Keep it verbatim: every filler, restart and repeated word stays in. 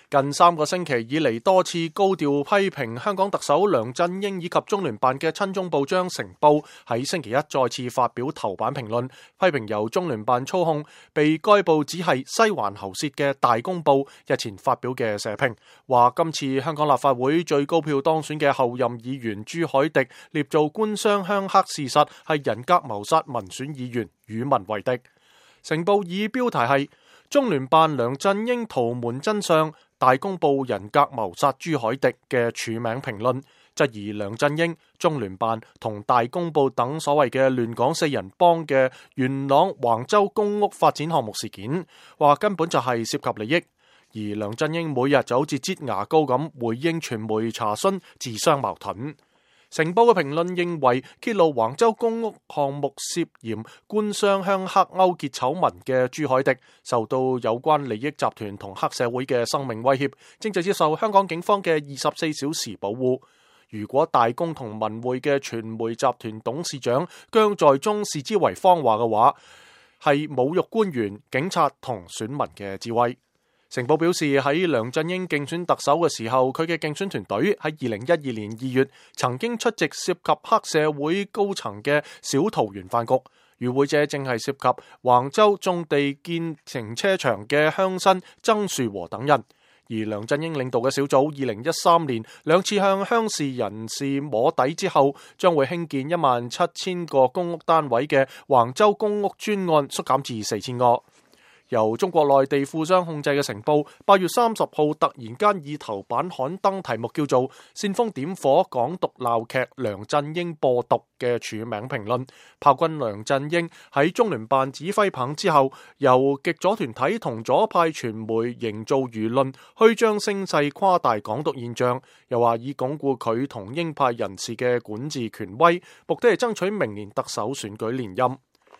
近三個星期以嚟，多次高調批評香港特首梁振英以及中聯辦嘅親中報章《成報》喺星期一再次發表頭版評論，批評由中聯辦操控、被該報指係西環喉舌嘅《大公報》日前發表嘅社評，話今次香港立法會最高票當選嘅候任議員朱凱廸捏造官商鄉黑事實，係人格謀殺民選議員，與民為敵。《成報》以標題係中聯辦梁振英圖瞞真相，大公報人格謀殺朱凱廸嘅署名評論，質疑梁振英、中聯辦同大公報等所謂嘅亂港四人幫嘅元朗橫洲公屋發展項目事件，話根本就係涉及利益。而梁振英每日就好似擠牙膏咁回應傳媒查詢，自相矛盾。成報嘅評論認為，揭露橫洲公屋項目涉嫌官商鄉黑勾結醜聞嘅朱凱廸，受到有關利益集團同黑社會嘅生命威脅，正在接受香港警方嘅二十四小時保護。如果大公同文匯嘅傳媒集團董事長姜在忠視之為謊話嘅話，係侮辱官員、警察同選民嘅智慧。成報表示，喺梁振英競選特首嘅時候，佢嘅競選團隊喺二零一二年二月曾經出席涉及黑社會高層嘅小桃園飯局，與會者正係涉及橫洲種地建停車場嘅鄉紳曾樹和等人。而梁振英領導嘅小組二零一三年兩次向鄉事人士摸底之後，將會興建一萬七千個公屋單位嘅橫洲公屋專案縮減至四千個。由中國內地富商控制嘅成報，八月三十號突然間以頭版刊登題目叫做《煽風點火港獨鬧劇梁振英播毒》嘅署名評論，炮轟梁振英喺中聯辦指揮棒之後，由極左團體同左派傳媒營造輿論，虛張聲勢，誇大港獨現象，又話以鞏固佢同鷹派人士嘅管治權威，目的係爭取明年特首選舉連任。